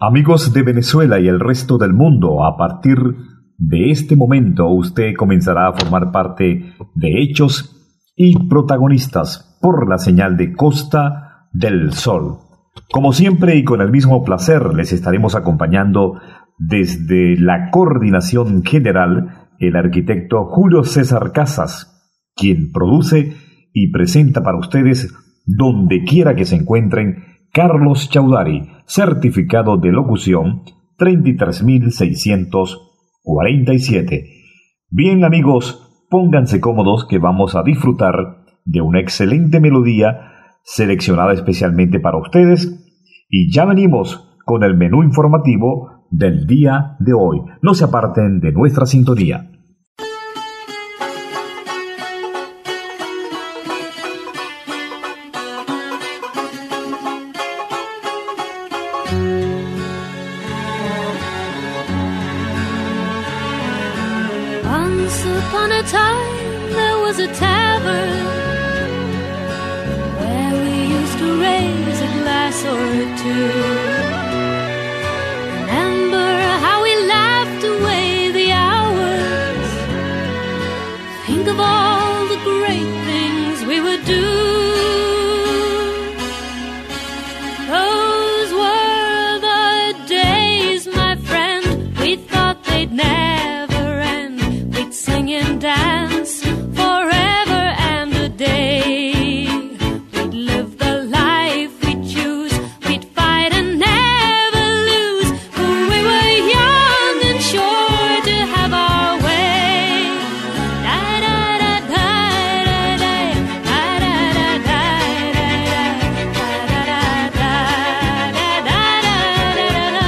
Amigos de Venezuela y el resto del mundo, a partir de este momento usted comenzará a formar parte de Hechos y Protagonistas por la señal de Costa del Sol. Como siempre y con el mismo placer les estaremos acompañando desde la coordinación general el arquitecto Julio César Casas, quien produce y presenta para ustedes donde quiera que se encuentren Carlos Chaudhary, certificado de locución 33.647. Bien amigos, pónganse cómodos que vamos a disfrutar de una excelente melodía seleccionada especialmente para ustedes y ya venimos con el menú informativo del día de hoy. No se aparten de nuestra sintonía. Once upon a time there was a tavern where we used to raise a glass or two. Remember how we laughed away the hours. Think of all the great things we would do. Those were the days, my friend, we thought they'd never end. We'd sing and dance forever and a day. We'd live the life we'd choose. We'd fight and never lose. For we were young and sure to have our way. Da da da da da da da da da da da.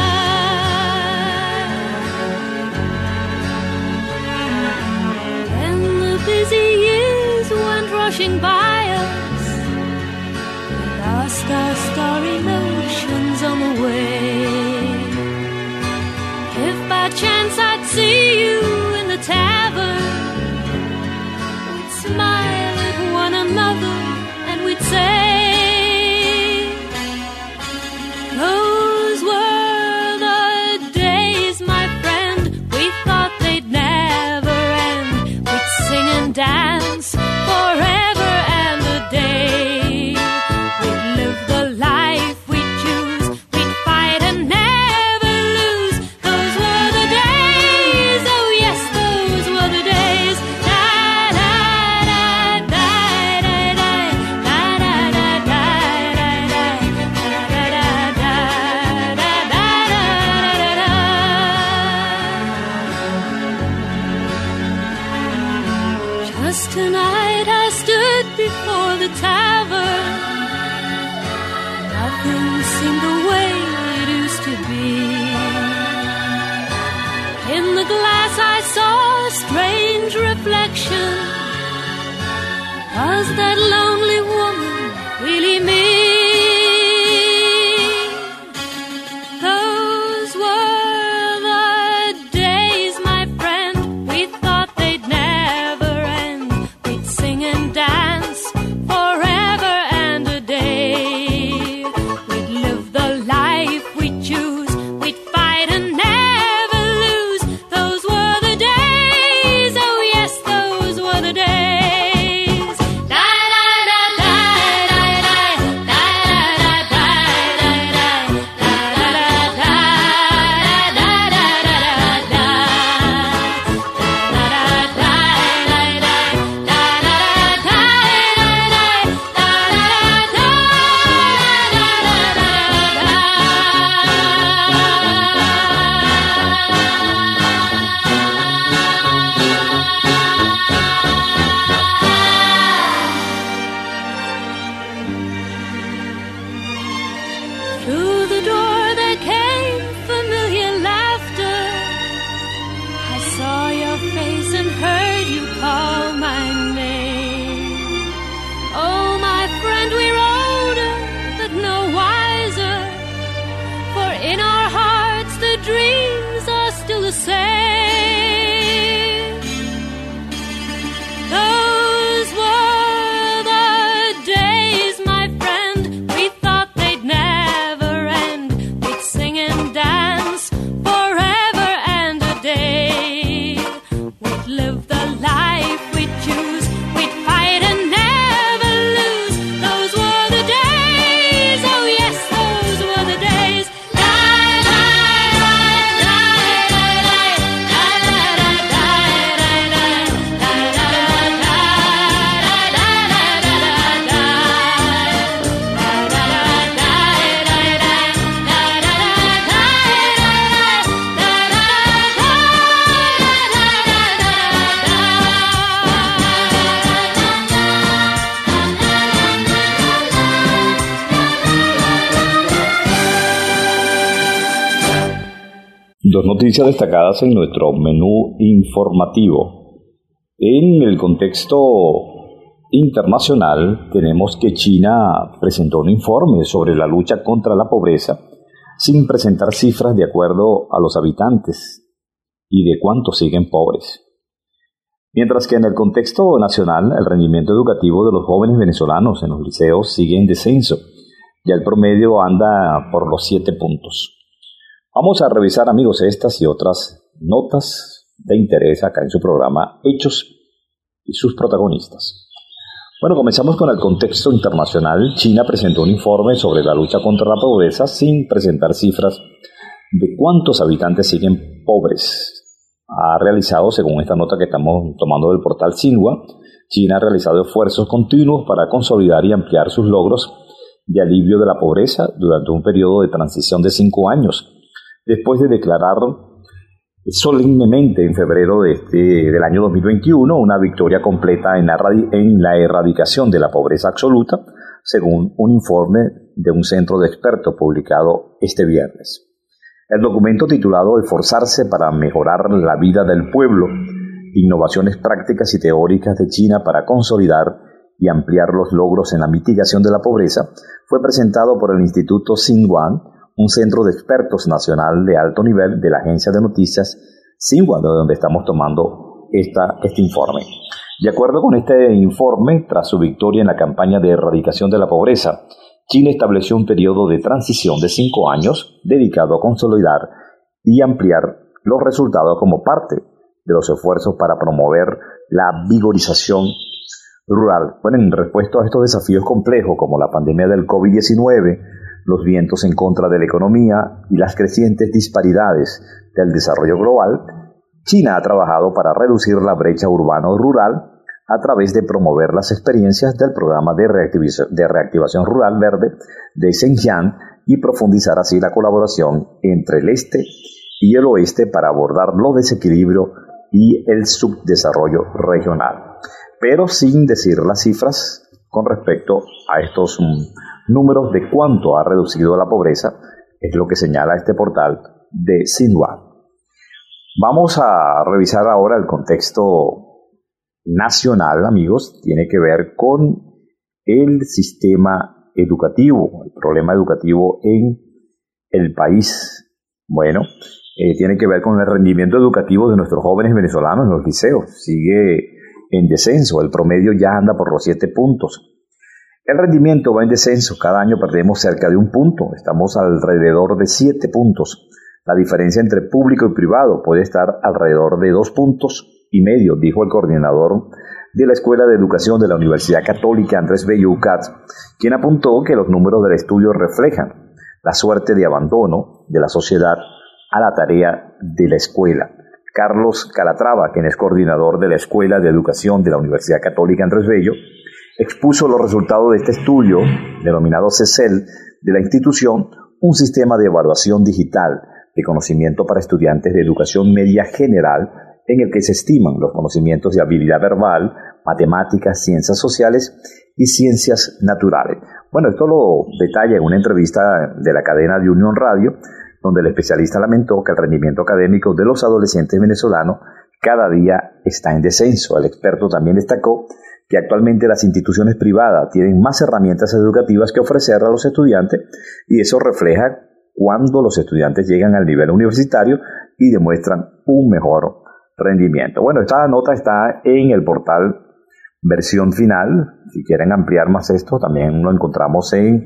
When the busy years went rushing by us, we lost our starry notions on the way. If by chance I'd see you in the tavern, we'd smile at one another and we'd say, those were the days, my friend, we thought they'd never end. We'd sing and dance forever and a day. We'd live the life we'd choose. We'd fight and never lose. Those were the days, oh yes, those were the days. Da da da da da da da da da da da da da. Just tonight I stood before the tavern. Nothing seemed the way it used to be. In the glass I saw a strange reflection. Was that lonely woman really me? Those were the days, my friend, we thought they'd never end. We'd sing and dance forever and a day. We'd live the life we'd choose. We'd fight and never lose. Those were the days, oh yes, those were the days. Da da da da da da da da da Through the door there came familiar laughter. I saw your face and heard you call my name. Oh, my friend, we're older, but no wiser. For in our hearts the dreams are still the same. Those were the days, my friend, we thought they'd never end. We'd sing and dance Dos noticias destacadas en nuestro menú informativo. En el contexto internacional tenemos que China presentó un informe sobre la lucha contra la pobreza sin presentar cifras de acuerdo a los habitantes y de cuántos siguen pobres. Mientras que en el contexto nacional el rendimiento educativo de los jóvenes venezolanos en los liceos sigue en descenso. Ya el promedio anda por los 7 puntos. Vamos a revisar, amigos, estas y otras notas de interés acá en su programa Hechos y sus protagonistas. Bueno, comenzamos con el contexto internacional. China presentó un informe sobre la lucha contra la pobreza sin presentar cifras de cuántos habitantes siguen pobres. Ha realizado, según esta nota que estamos tomando del portal Xinhua, China ha realizado esfuerzos continuos para consolidar y ampliar sus logros de alivio de la pobreza durante un periodo de transición de 5 años. Después de declarar solemnemente en febrero del año 2021 una victoria completa en la erradicación de la pobreza absoluta, según un informe de un centro de expertos publicado este viernes. El documento titulado Esforzarse para mejorar la vida del pueblo, innovaciones prácticas y teóricas de China para consolidar y ampliar los logros en la mitigación de la pobreza, fue presentado por el Instituto Xinhua, un centro de expertos nacional de alto nivel de la agencia de noticias Xinhua, de donde estamos tomando este informe. De acuerdo con este informe, tras su victoria en la campaña de erradicación de la pobreza, China estableció un periodo de transición de 5 años dedicado a consolidar y ampliar los resultados como parte de los esfuerzos para promover la vigorización rural. Bueno, en respuesta a estos desafíos complejos como la pandemia del COVID-19, los vientos en contra de la economía y las crecientes disparidades del desarrollo global, China ha trabajado para reducir la brecha urbano-rural a través de promover las experiencias del programa de reactivación rural verde de Zhejiang y profundizar así la colaboración entre el este y el oeste para abordar los desequilibrios y el subdesarrollo regional. Pero sin decir las cifras con respecto a estos números de cuánto ha reducido la pobreza, es lo que señala este portal de Xinhua. Vamos a revisar ahora el contexto nacional, amigos. Tiene que ver con el sistema educativo, el problema educativo en el país. Bueno, tiene que ver con el rendimiento educativo de nuestros jóvenes venezolanos en los liceos. Sigue en descenso, el promedio ya anda por los 7 puntos. El rendimiento va en descenso, cada año perdemos cerca de 1 punto, estamos alrededor de 7 puntos. La diferencia entre público y privado puede estar alrededor de 2,5 puntos, dijo el coordinador de la Escuela de Educación de la Universidad Católica Andrés Bello UCAT, quien apuntó que los números del estudio reflejan la suerte de abandono de la sociedad a la tarea de la escuela. Carlos Calatrava, quien es coordinador de la Escuela de Educación de la Universidad Católica Andrés Bello, expuso los resultados de este estudio, denominado CECEL, de la institución, un sistema de evaluación digital de conocimiento para estudiantes de educación media general, en el que se estiman los conocimientos de habilidad verbal, matemáticas, ciencias sociales y ciencias naturales. Bueno, esto lo detalla en una entrevista de la cadena de Unión Radio, donde el especialista lamentó que el rendimiento académico de los adolescentes venezolanos cada día está en descenso. El experto también destacó que actualmente las instituciones privadas tienen más herramientas educativas que ofrecer a los estudiantes, y eso refleja cuando los estudiantes llegan al nivel universitario y demuestran un mejor rendimiento. Bueno, esta nota está en el portal Versión Final. Si quieren ampliar más esto, también lo encontramos en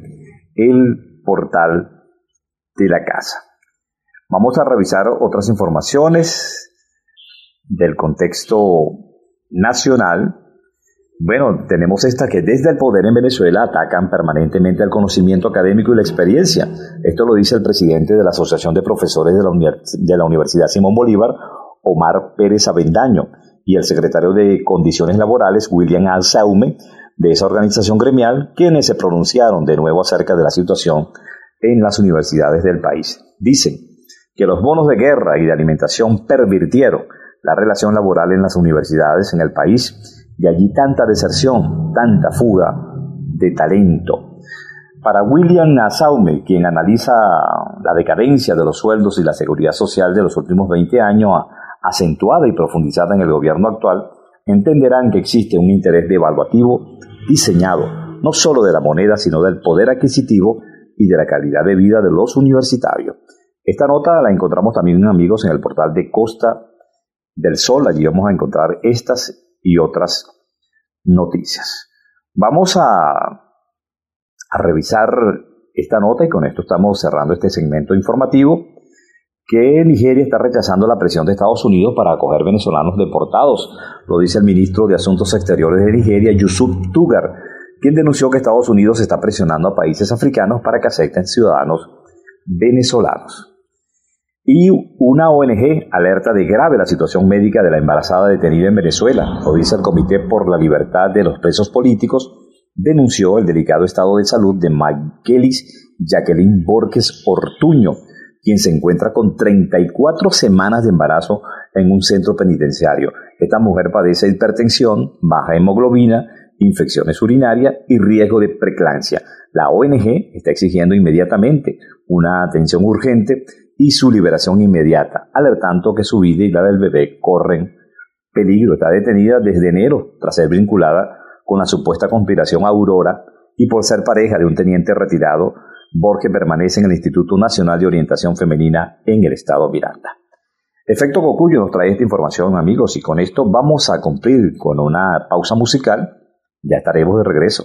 el portal de la casa. Vamos a revisar otras informaciones del contexto nacional. Bueno, tenemos esta que desde el poder en Venezuela atacan permanentemente el conocimiento académico y la experiencia. Esto lo dice el presidente de la Asociación de Profesores de la Universidad Simón Bolívar, Omar Pérez Avendaño, y el secretario de Condiciones Laborales, William Alzaume, de esa organización gremial, quienes se pronunciaron de nuevo acerca de la situación en las universidades del país. Dicen que los bonos de guerra y de alimentación pervirtieron la relación laboral en las universidades en el país, y allí tanta deserción, tanta fuga de talento. Para William Nassaume, quien analiza la decadencia de los sueldos y la seguridad social de los últimos 20 años, acentuada y profundizada en el gobierno actual, entenderán que existe un interés devaluativo diseñado no solo de la moneda, sino del poder adquisitivo y de la calidad de vida de los universitarios. Esta nota la encontramos también, amigos, en el portal de Costa del Sol. Allí vamos a encontrar estas y otras noticias. Vamos a revisar esta nota y con esto estamos cerrando este segmento informativo, que Nigeria está rechazando la presión de Estados Unidos para acoger venezolanos deportados. Lo dice el ministro de Asuntos Exteriores de Nigeria, Yusuf Tugar, quien denunció que Estados Unidos está presionando a países africanos para que acepten ciudadanos venezolanos. Y una ONG alerta de grave la situación médica de la embarazada detenida en Venezuela. Lo dice el Comité por la Libertad de los Presos Políticos. Denunció el delicado estado de salud de Maykelis Jacqueline Borges Ortuño, quien se encuentra con 34 semanas de embarazo en un centro penitenciario. Esta mujer padece hipertensión, baja hemoglobina, infecciones urinarias y riesgo de preeclampsia. La ONG está exigiendo inmediatamente una atención urgente y su liberación inmediata, alertando que su vida y la del bebé corren peligro. Está detenida desde enero tras ser vinculada con la supuesta conspiración Aurora y por ser pareja de un teniente retirado. Borges permanece en el Instituto Nacional de Orientación Femenina en el estado Miranda. Efecto Cocuyo nos trae esta información, amigos, y con esto vamos a cumplir con una pausa musical. Ya estaremos de regreso.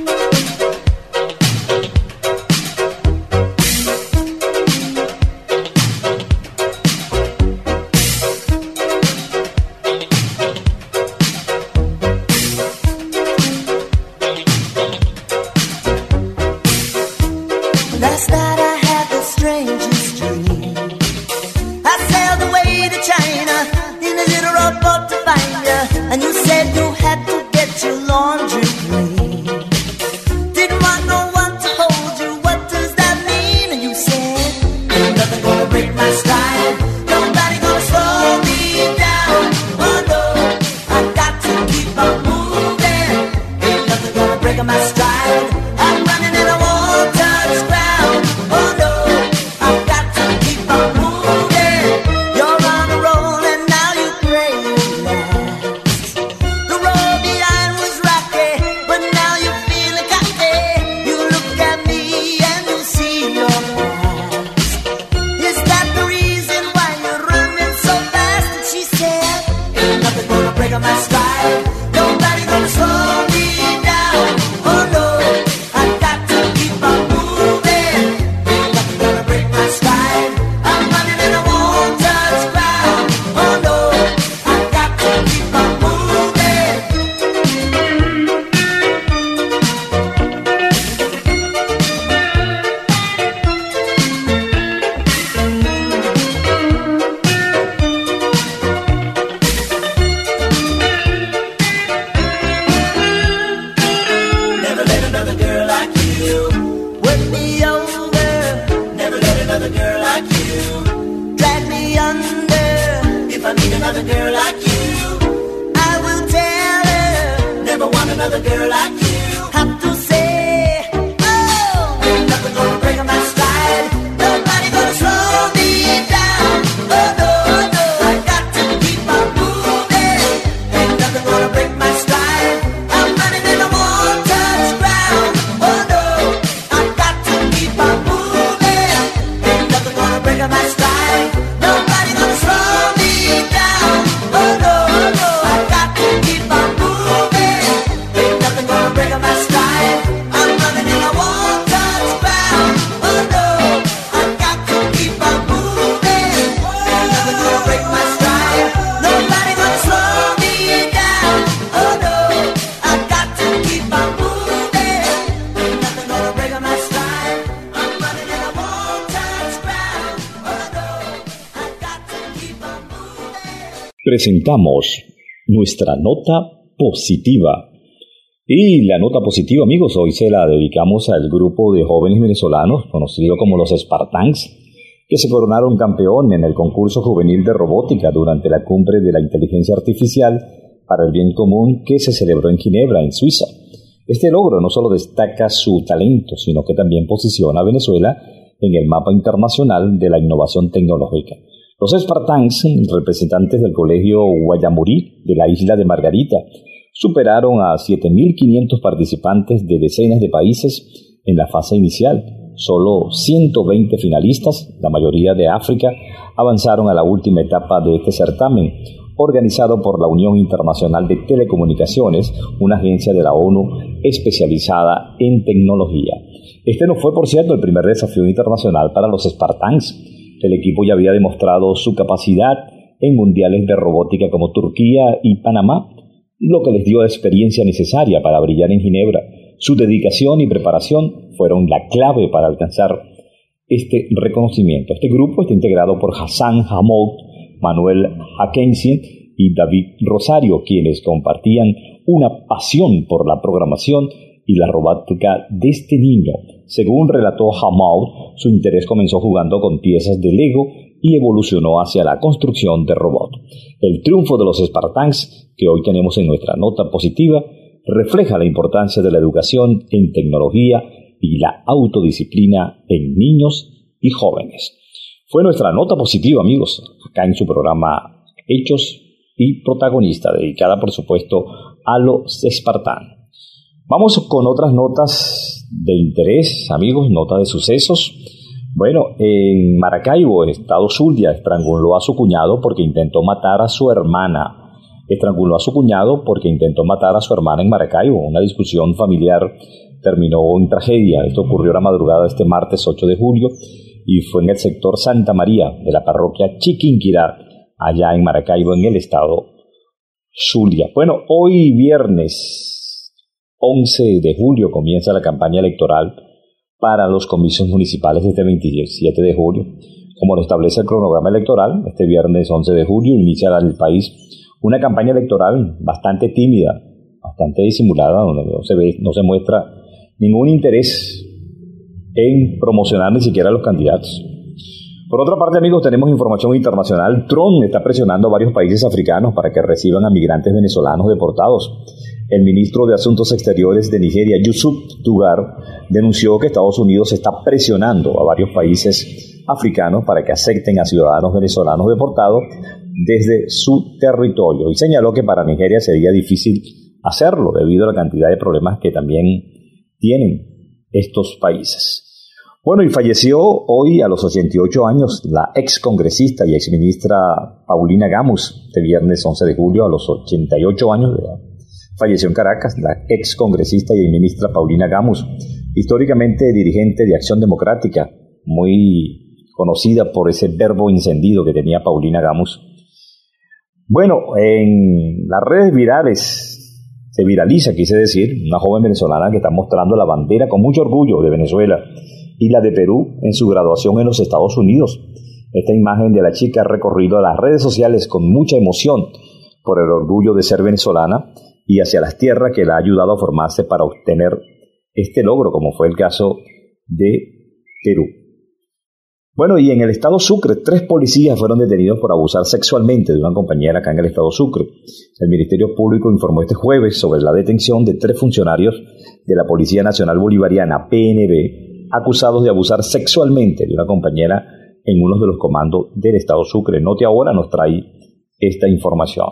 Presentamos nuestra nota positiva. Y la nota positiva, amigos, hoy se la dedicamos al grupo de jóvenes venezolanos, conocido como los Spartans, que se coronaron campeón en el concurso juvenil de robótica durante la cumbre de la inteligencia artificial para el bien común que se celebró en Ginebra, en Suiza. Este logro no solo destaca su talento, sino que también posiciona a Venezuela en el mapa internacional de la innovación tecnológica. Los Spartans, representantes del Colegio Guayamurí de la isla de Margarita, superaron a 7.500 participantes de decenas de países en la fase inicial. Solo 120 finalistas, la mayoría de África, avanzaron a la última etapa de este certamen, organizado por la Unión Internacional de Telecomunicaciones, una agencia de la ONU especializada en tecnología. Este no fue, por cierto, el primer desafío internacional para los Spartans. El equipo ya había demostrado su capacidad en mundiales de robótica como Turquía y Panamá, lo que les dio la experiencia necesaria para brillar en Ginebra. Su dedicación y preparación fueron la clave para alcanzar este reconocimiento. Este grupo está integrado por Hassan Hamoud, Manuel Akensi y David Rosario, quienes compartían una pasión por la programación y la robótica desde niño. Según relató Hamoud, su interés comenzó jugando con piezas de Lego y evolucionó hacia la construcción de robots. El triunfo de los Spartans, que hoy tenemos en nuestra nota positiva, refleja la importancia de la educación en tecnología y la autodisciplina en niños y jóvenes. Fue nuestra nota positiva, amigos, acá en su programa Hechos y Protagonista, dedicada, por supuesto, a los Spartans. Vamos con otras notas de interés, amigos, notas de sucesos. Bueno, en Maracaibo, estado Zulia, estranguló a su cuñado porque intentó matar a su hermana. Estranguló a su cuñado porque intentó matar a su hermana en Maracaibo. Una discusión familiar terminó en tragedia. Esto ocurrió la madrugada de este martes 8 de julio y fue en el sector Santa María de la parroquia Chiquinquirá, allá en Maracaibo, en el estado Zulia. Bueno, hoy viernes 11 de julio comienza la campaña electoral para los comicios municipales de este 27 de julio. Como lo establece el cronograma electoral, este viernes 11 de julio inicia en el país una campaña electoral bastante tímida, bastante disimulada, donde no se muestra ningún interés en promocionar ni siquiera a los candidatos. Por otra parte, amigos, tenemos información internacional. Trump está presionando a varios países africanos para que reciban a migrantes venezolanos deportados. El ministro de Asuntos Exteriores de Nigeria, Yusuf Tugar, denunció que Estados Unidos está presionando a varios países africanos para que acepten a ciudadanos venezolanos deportados desde su territorio, y señaló que para Nigeria sería difícil hacerlo debido a la cantidad de problemas que también tienen estos países. Bueno, y falleció hoy a los 88 años la excongresista y exministra Paulina Gamus, este viernes 11 de julio a los 88 años de edad. Falleció en Caracas la excongresista y ministra Paulina Gamus, históricamente dirigente de Acción Democrática, muy conocida por ese verbo encendido que tenía Paulina Gamus. Bueno, en las redes virales se viraliza, quise decir, una joven venezolana que está mostrando la bandera con mucho orgullo de Venezuela y la de Perú en su graduación en los Estados Unidos. Esta imagen de la chica ha recorrido las redes sociales con mucha emoción por el orgullo de ser venezolana y hacia las tierras que la ha ayudado a formarse para obtener este logro, como fue el caso de Perú. Bueno, y en el estado Sucre, 3 policías fueron detenidos por abusar sexualmente de una compañera acá en el estado Sucre. El Ministerio Público informó este jueves sobre la detención de 3 funcionarios de la Policía Nacional Bolivariana, PNB, acusados de abusar sexualmente de una compañera en uno de los comandos del estado Sucre. Note Ahora nos trae esta información.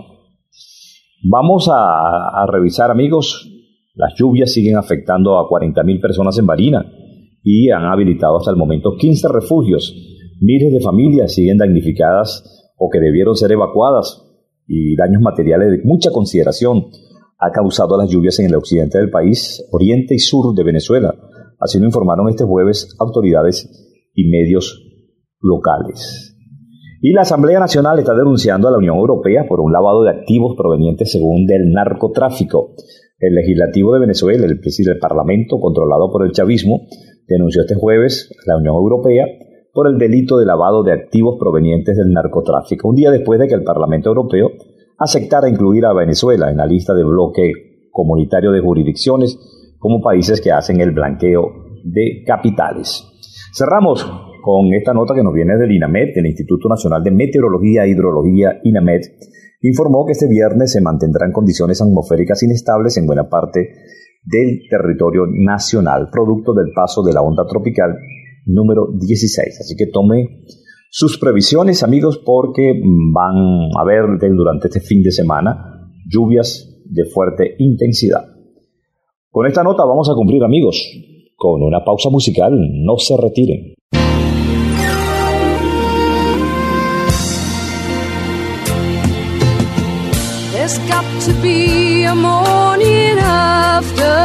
Vamos a revisar, amigos. Las lluvias siguen afectando a 40.000 personas en Barinas y han habilitado hasta el momento 15 refugios. Miles de familias siguen damnificadas o que debieron ser evacuadas, y daños materiales de mucha consideración ha causado las lluvias en el occidente del país, oriente y sur de Venezuela. Así lo informaron este jueves autoridades y medios locales. Y la Asamblea Nacional está denunciando a la Unión Europea por un lavado de activos provenientes, según, del narcotráfico. El legislativo de Venezuela, el Parlamento, controlado por el chavismo, denunció este jueves a la Unión Europea por el delito de lavado de activos provenientes del narcotráfico, un día después de que el Parlamento Europeo aceptara incluir a Venezuela en la lista de bloque comunitario de jurisdicciones como países que hacen el blanqueo de capitales. Cerramos con esta nota que nos viene del INAMED, del Instituto Nacional de Meteorología e Hidrología, INAMED. Informó que este viernes se mantendrán condiciones atmosféricas inestables en buena parte del territorio nacional, producto del paso de la onda tropical número 16. Así que tome sus previsiones, amigos, porque van a haber durante este fin de semana lluvias de fuerte intensidad. Con esta nota vamos a cumplir, amigos, con una pausa musical. No se retiren. There's got to be a morning after,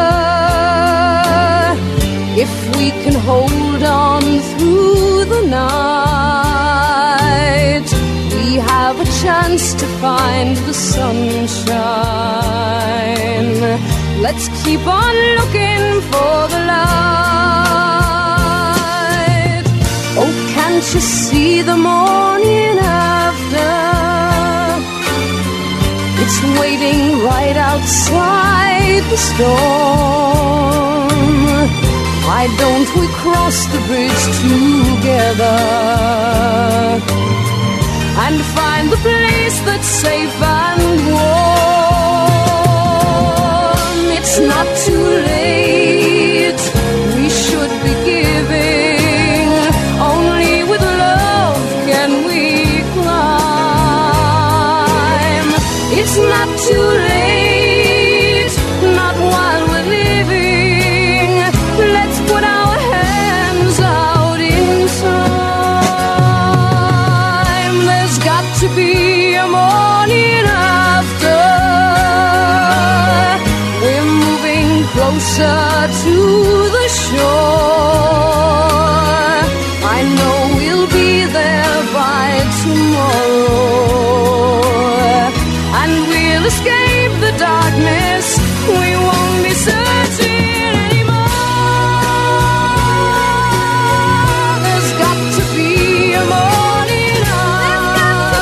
if we can hold on through the night. We have a chance to find the sunshine. Let's keep on looking for the light. Oh, can't you see the morning after? It's waiting right outside the storm. Why don't we cross the bridge together and find the place that's safe and warm? It's not too late. We should be giving. Only with love can we climb. It's not too late, not while we're living. Let's put our hands out in time. There's got to be a morning after. We're moving closer to the shore. I know we'll be there by tomorrow. Escape the darkness, we won't be searching anymore. There's got to be a morning after.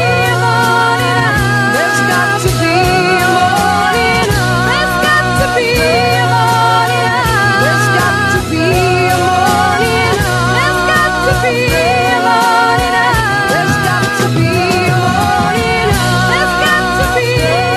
There's got to be a morning after. There's got to be a morning after. There's got to be a morning after. There's got to be a morning after. There's got to be a morning after. There's got to be.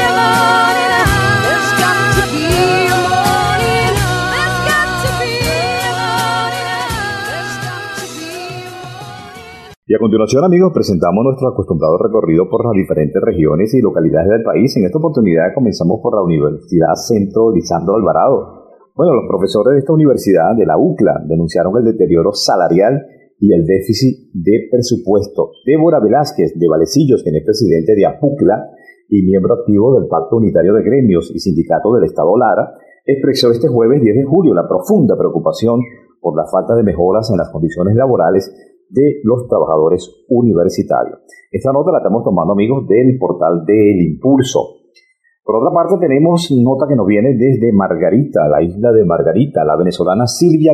Y a continuación, amigos, presentamos nuestro acostumbrado recorrido por las diferentes regiones y localidades del país. En esta oportunidad comenzamos por la Universidad Centro Lisandro Alvarado. Bueno, los profesores de esta universidad, de la UCLA, denunciaron el deterioro salarial y el déficit de presupuesto. Débora Velázquez, de Valecillos, quien es presidente de APUCLA y miembro activo del Pacto Unitario de Gremios y Sindicato del Estado Lara, expresó este jueves 10 de julio la profunda preocupación por la falta de mejoras en las condiciones laborales de los trabajadores universitarios. Esta nota la estamos tomando, amigos, del portal del Impulso. Por otra parte, tenemos nota que nos viene desde Margarita, la isla de Margarita. La venezolana Silvia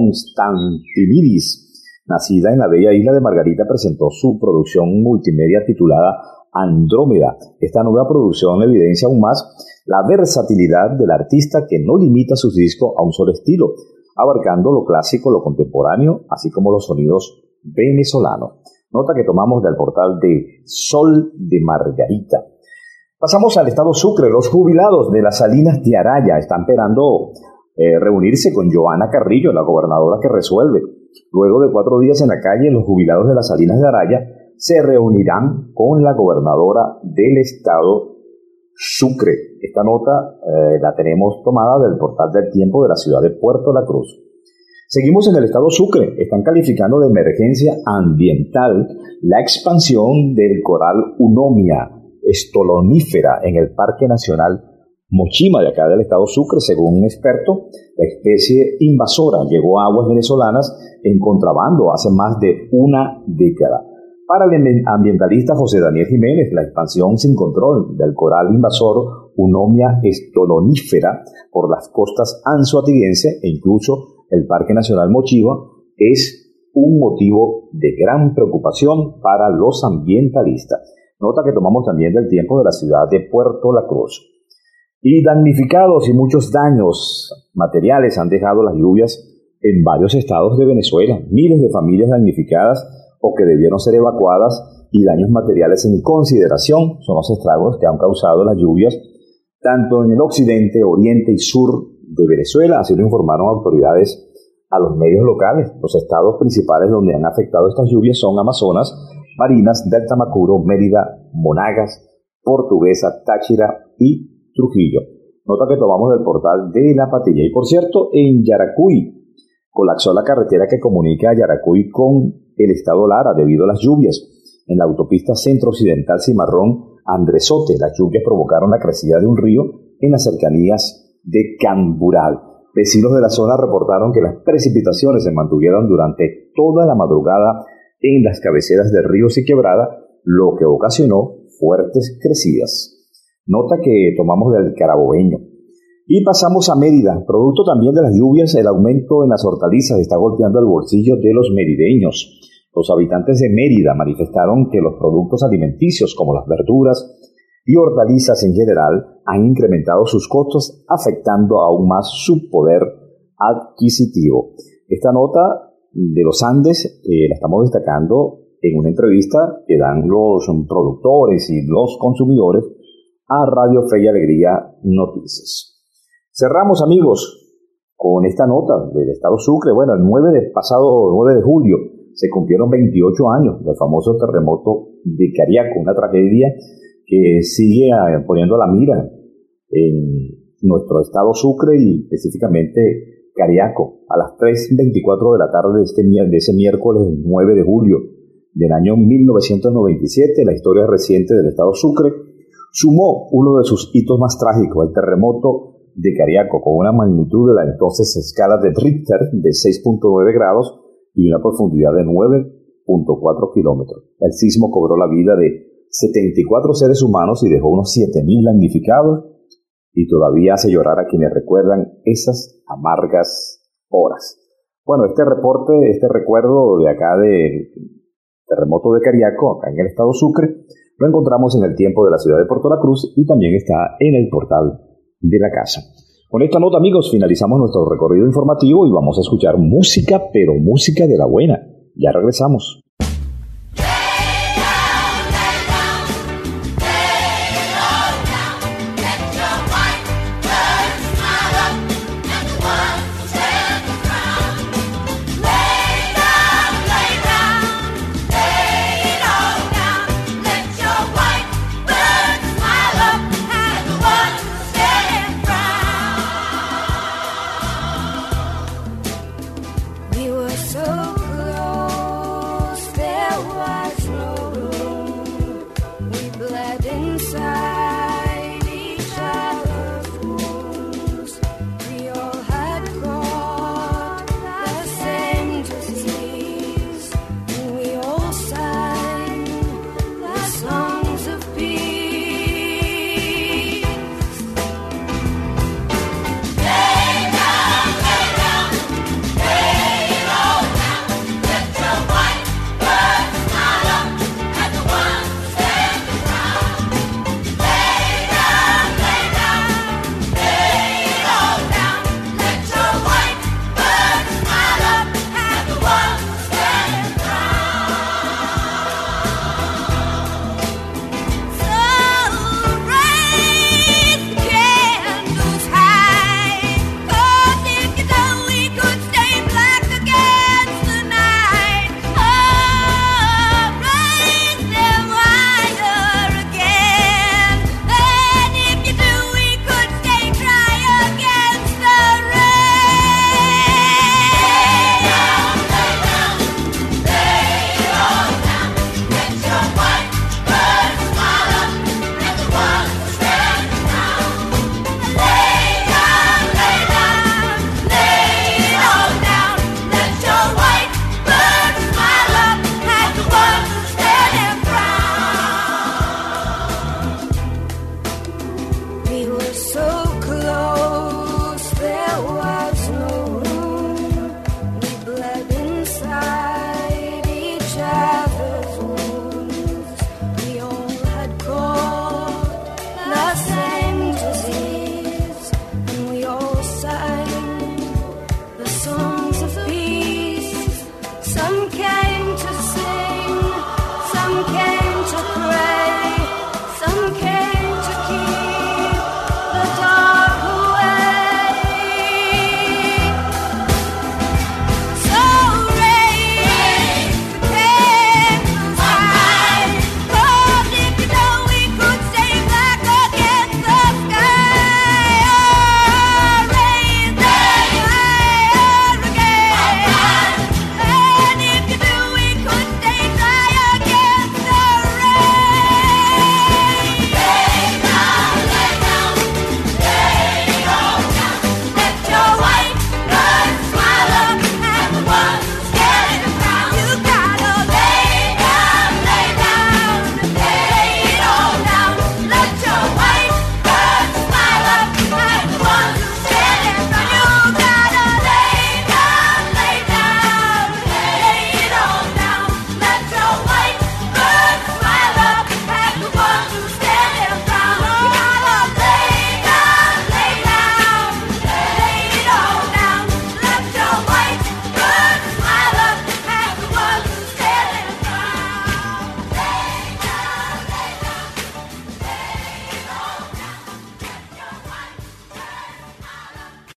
Constantinidis, nacida en la bella isla de Margarita, presentó su producción multimedia titulada Andrómeda. Esta nueva producción evidencia aún más la versatilidad del artista, que no limita sus discos a un solo estilo, abarcando lo clásico, lo contemporáneo, así como los sonidos venezolanos. Nota que tomamos del portal de Sol de Margarita. Pasamos al estado Sucre. Los jubilados de las Salinas de Araya están esperando reunirse con Joana Carrillo, la gobernadora que resuelve. Luego de 4 días en la calle, los jubilados de las Salinas de Araya se reunirán con la gobernadora del estado Sucre. Esta nota la tenemos tomada del portal del Tiempo de la ciudad de Puerto La Cruz. Seguimos en el estado Sucre. Están calificando de emergencia ambiental la expansión del coral Unomia stolonífera en el Parque Nacional Mochima de acá del estado Sucre. Según un experto, la especie invasora llegó a aguas venezolanas en contrabando hace más de una década. Para el ambientalista José Daniel Jiménez, la expansión sin control del coral invasor Unomia stolonífera por las costas anzoátiguenses e incluso el Parque Nacional Mochima es un motivo de gran preocupación para los ambientalistas. Nota que tomamos también del Tiempo de la ciudad de Puerto La Cruz. Y damnificados y muchos daños materiales han dejado las lluvias en varios estados de Venezuela. Miles de familias damnificadas o que debieron ser evacuadas y daños materiales en consideración son los estragos que han causado las lluvias tanto en el occidente, oriente y sur de Venezuela, así lo informaron autoridades a los medios locales. Los estados principales donde han afectado estas lluvias son Amazonas, Barinas, Delta Macuro, Mérida, Monagas, Portuguesa, Táchira y Trujillo. Nota que tomamos del portal de La Patilla. Y por cierto, en Yaracuy colapsó la carretera que comunica a Yaracuy con el estado Lara debido a las lluvias. En la autopista centro-occidental Cimarrón Andresote, las lluvias provocaron la crecida de un río en las cercanías de Cambural. Vecinos de la zona reportaron que las precipitaciones se mantuvieron durante toda la madrugada en las cabeceras de ríos y quebrada, lo que ocasionó fuertes crecidas. Nota que tomamos del Carabobeño. Y pasamos a Mérida. Producto también de las lluvias, el aumento en las hortalizas está golpeando el bolsillo de los merideños. Los habitantes de Mérida manifestaron que los productos alimenticios como las verduras y hortalizas en general han incrementado sus costos, afectando aún más su poder adquisitivo. Esta nota de los Andes la estamos destacando en una entrevista que dan los productores y los consumidores a Radio Fe y Alegría Noticias. Cerramos, amigos, con esta nota del estado Sucre. Bueno, el pasado 9 de julio se cumplieron 28 años del famoso terremoto de Cariaco, una tragedia que sigue poniendo la mira en nuestro estado Sucre y específicamente Cariaco. A las 3:24 de la tarde de ese miércoles 9 de julio del año 1997, la historia reciente del estado Sucre sumó uno de sus hitos más trágicos, el terremoto de Cariaco, con una magnitud de la entonces escala de Richter de 6.9 grados y una profundidad de 9.4 kilómetros. El sismo cobró la vida de 74 seres humanos y dejó unos 7.000 damnificados, y todavía hace llorar a quienes recuerdan esas amargas horas. Bueno, este recuerdo de acá del terremoto de Cariaco, acá en el estado Sucre, lo encontramos en el tiempo de la ciudad de Puerto La Cruz y también está en el portal de la casa. Con esta nota, amigos, finalizamos nuestro recorrido informativo y vamos a escuchar música, pero música de la buena. Ya regresamos. We were so close.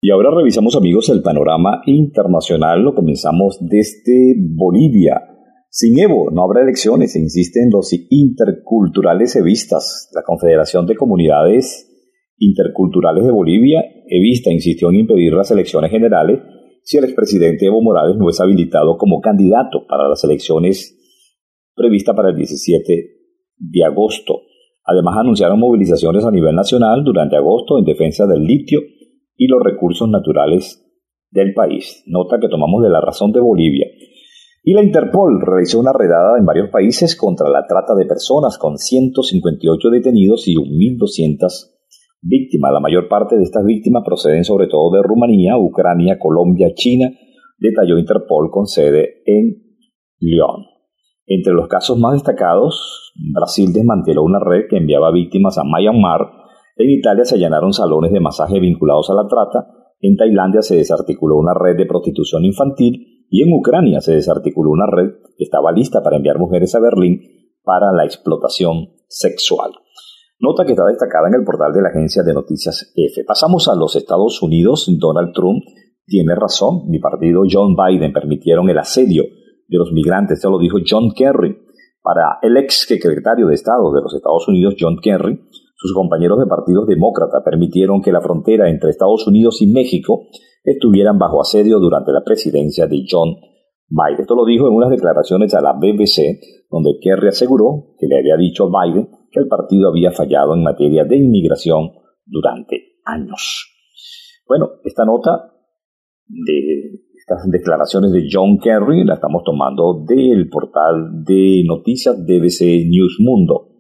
Y ahora revisamos, amigos, el panorama internacional. Lo comenzamos desde Bolivia. Sin Evo no habrá elecciones, insisten los interculturales evistas. La Confederación de Comunidades Interculturales de Bolivia, Evista, insistió en impedir las elecciones generales si el expresidente Evo Morales no es habilitado como candidato para las elecciones previstas para el 17 de agosto. Además, anunciaron movilizaciones a nivel nacional durante agosto en defensa del litio y los recursos naturales del país. Nota que tomamos de La Razón de Bolivia. Y la Interpol realizó una redada en varios países contra la trata de personas con 158 detenidos y 1.200 víctimas. La mayor parte de estas víctimas proceden sobre todo de Rumanía, Ucrania, Colombia, China, detalló Interpol con sede en Lyon. Entre los casos más destacados, Brasil desmanteló una red que enviaba víctimas a Myanmar. En Italia se allanaron salones de masaje vinculados a la trata. En Tailandia se desarticuló una red de prostitución infantil. Y en Ucrania se desarticuló una red que estaba lista para enviar mujeres a Berlín para la explotación sexual. Nota que está destacada en el portal de la agencia de noticias EFE. Pasamos a los Estados Unidos. Donald Trump tiene razón. Mi partido John Biden permitieron el asedio de los migrantes. Esto lo dijo John Kerry. Para el ex secretario de Estado de los Estados Unidos, John Kerry, sus compañeros de partidos demócratas permitieron que la frontera entre Estados Unidos y México estuvieran bajo asedio durante la presidencia de John Biden. Esto lo dijo en unas declaraciones a la BBC, donde Kerry aseguró que le había dicho a Biden que el partido había fallado en materia de inmigración durante años. Bueno, esta nota de estas declaraciones de John Kerry la estamos tomando del portal de noticias BBC News Mundo.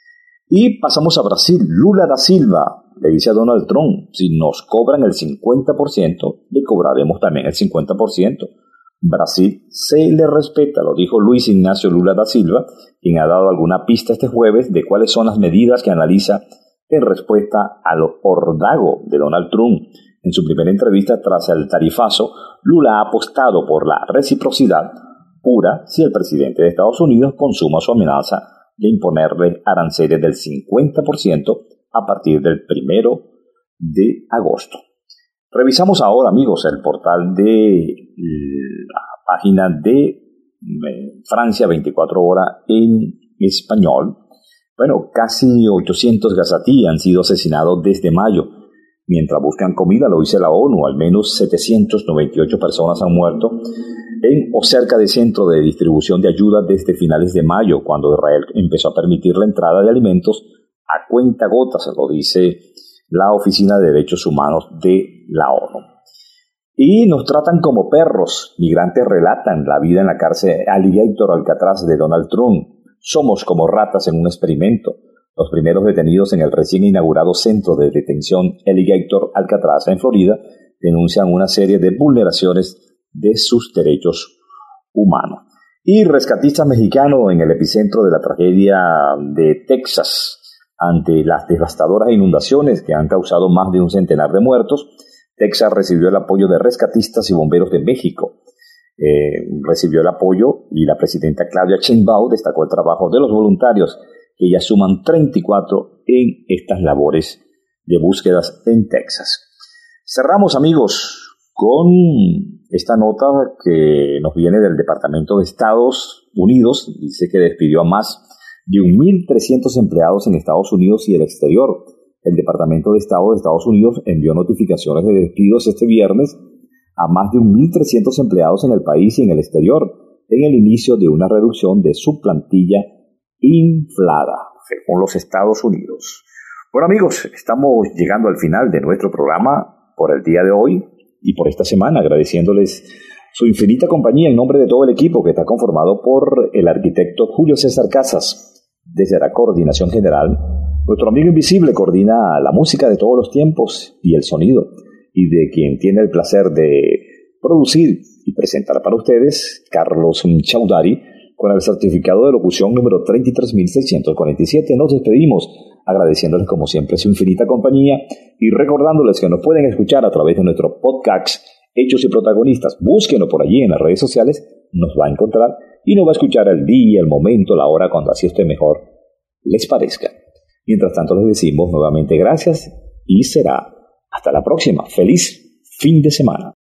Y pasamos a Brasil. Lula da Silva le dice a Donald Trump: si nos cobran el 50%, le cobraremos también el 50%. Brasil se le respeta, lo dijo Luis Ignacio Lula da Silva, quien ha dado alguna pista este jueves de cuáles son las medidas que analiza en respuesta al hordago de Donald Trump. En su primera entrevista tras el tarifazo, Lula ha apostado por la reciprocidad pura si el presidente de Estados Unidos consuma su amenaza de imponerle aranceles del 50% a partir del 1 de agosto. Revisamos ahora, amigos, el portal de la página de Francia 24 horas en español. Bueno, casi 800 gazatí han sido asesinados desde mayo. Mientras buscan comida, lo dice la ONU, al menos 798 personas han muerto en o cerca de centro de distribución de ayuda desde finales de mayo, cuando Israel empezó a permitir la entrada de alimentos a cuentagotas, lo dice la Oficina de Derechos Humanos de la ONU. Y nos tratan como perros. Migrantes relatan la vida en la cárcel Alligator Alcatraz de Donald Trump. Somos como ratas en un experimento. Los primeros detenidos en el recién inaugurado centro de detención Alligator Alcatraz en Florida denuncian una serie de vulneraciones de sus derechos humanos. Y rescatistas mexicanos en el epicentro de la tragedia de Texas ante las devastadoras inundaciones que han causado más de un centenar de muertos. Texas recibió el apoyo de rescatistas y bomberos de México. Recibió el apoyo y la presidenta Claudia Sheinbaum destacó el trabajo de los voluntarios, que ya suman 34 en estas labores de búsquedas en Texas. Cerramos, amigos, con esta nota que nos viene del Departamento de Estados Unidos. Dice que despidió a más de 1.300 empleados en Estados Unidos y el exterior. El Departamento de Estado de Estados Unidos envió notificaciones de despidos este viernes a más de 1.300 empleados en el país y en el exterior, en el inicio de una reducción de su plantilla inflada, según los Estados Unidos. Bueno, amigos, estamos llegando al final de nuestro programa por el día de hoy y por esta semana, agradeciéndoles su infinita compañía en nombre de todo el equipo que está conformado por el arquitecto Julio César Casas. Desde la coordinación general, nuestro amigo invisible coordina la música de todos los tiempos y el sonido, y de quien tiene el placer de producir y presentar para ustedes, Carlos Chaudhary, con el certificado de locución número 33.647. Nos despedimos agradeciéndoles como siempre su infinita compañía y recordándoles que nos pueden escuchar a través de nuestro podcast Hechos y Protagonistas. Búsquenlo por allí en las redes sociales, nos va a encontrar y nos va a escuchar el día, el momento, la hora, cuando así esté mejor les parezca. Mientras tanto les decimos nuevamente gracias y será hasta la próxima. ¡Feliz fin de semana.